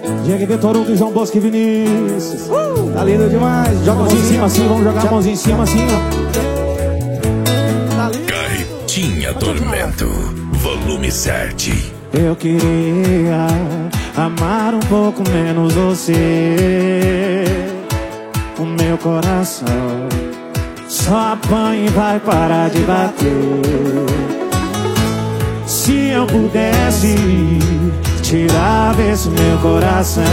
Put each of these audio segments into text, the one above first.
Diego Vitor Hugo, João Bosco e Vinícius. Tá lindo demais. Joga a mãozinha em cima assim, vamos jogar a mãozinha em cima assim, ó. Tá lindo. Caetinha Tormento, volume 7. Eu queria amar um pouco menos você. O meu coração só apanha e vai parar de bater. Se eu pudesse tirar esse meu coração,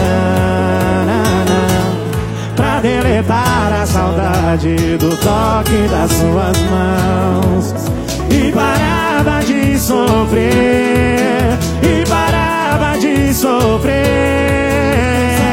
pra deletar a saudade do toque das suas mãos, e parava de sofrer, e parava de sofrer.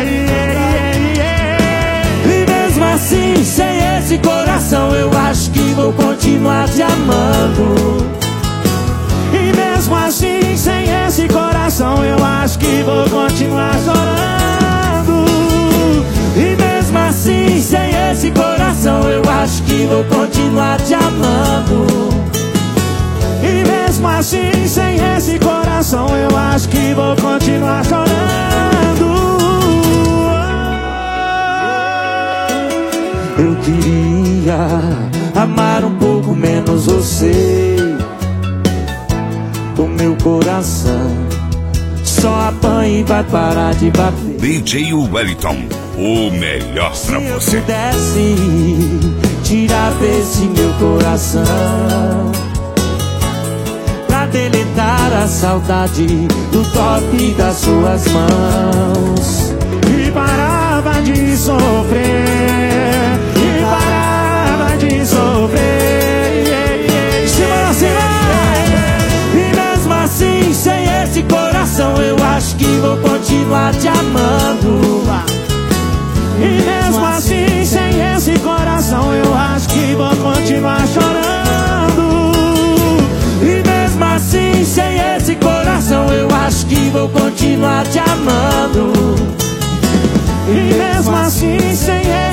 E mesmo assim, sem esse coração, eu acho que vou continuar te amando. E mesmo assim, sem esse coração, eu acho que vou continuar chorando. E mesmo assim, sem esse coração, eu acho que vou continuar te amando. E mesmo assim, sem esse coração, eu acho que vou continuar chorando. Eu queria amar um pouco menos você. O meu coração só apanha e vai parar de bater. DJ Wellington, o melhor pra você. Se eu pudesse tirar desse meu coração, pra deletar a saudade do toque das suas mãos, e parava de sofrer, e parava de sofrer. E mesmo assim, sem esse coração, eu acho que vou continuar te amando. E mesmo assim, sem esse coração, eu acho que vou continuar chorando. E mesmo assim, sem esse coração, eu acho que vou continuar te amando. E mesmo assim, sem